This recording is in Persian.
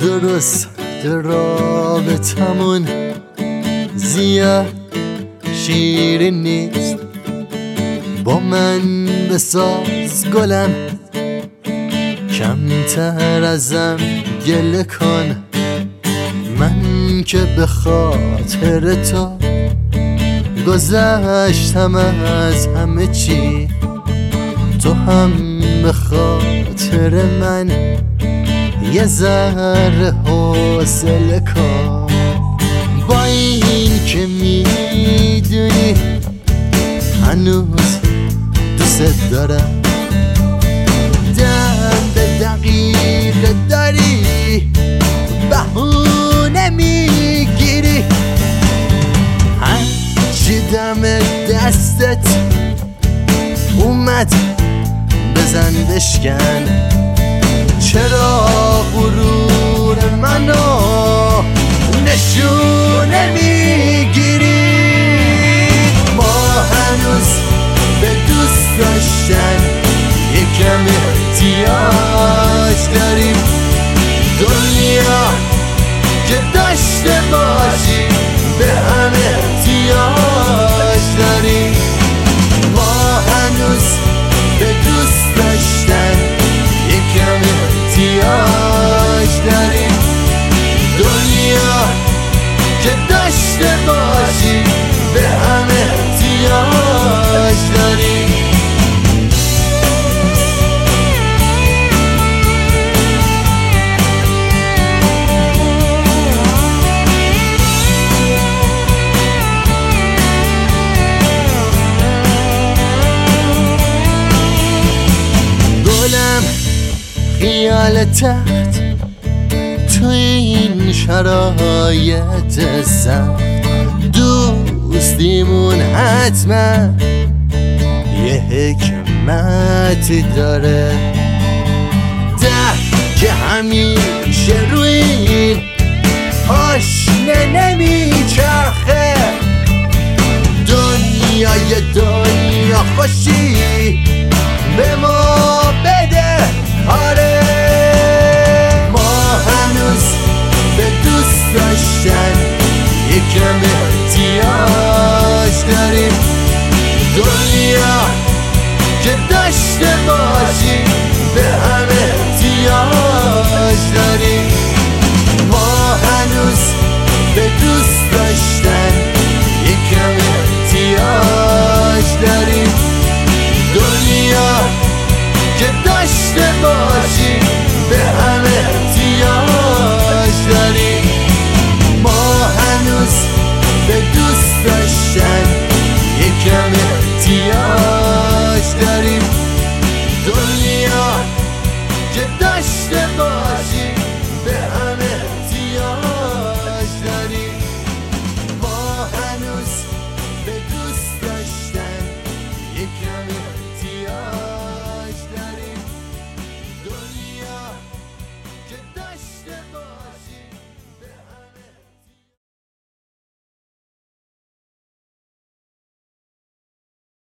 درست رابطمون زیاد شیرین نیست. با من بساز گلم، کمتر ازم گله کن. من که به خاطر تو گذشتم از همه چی، تو هم به خاطر من یه ذره حوصله کن. با این که میدونی هنوز دوست دارم، دم به دقیقه داری بهونه میگیری. هرچی دم دستت اومد بزن بشکن. چرا غرور منو نشونه میگیری؟ ما هنوز به دوست داشتن یکم احتیاج داریم. دنیا که داشته باشی به هم احتیاج داریم. ما هنوز به دوست داشتن یکم احتیاج داریم. دنیا که داشته باشی به هم احتیاج داریم. خیال تحت تو این شرایط سخت، دوستیمون حتما یه حکمتی داره. که همیشه روی این پاشنه نمیچرخه. دنیا خوشی به ما بده. آره ما هنوز به دوست داشتن یکم احتیاج داریم. دنیا که داشته باشی به هم احتیاج داریم. ما هنوز به دوست داشتن یکم احتیاج داریم. دنیا که داشته باشی به هم احتیاج داریم. ما هنوز به دوست داشتن یکم احتیاج داریم. دنیا که داشته باشی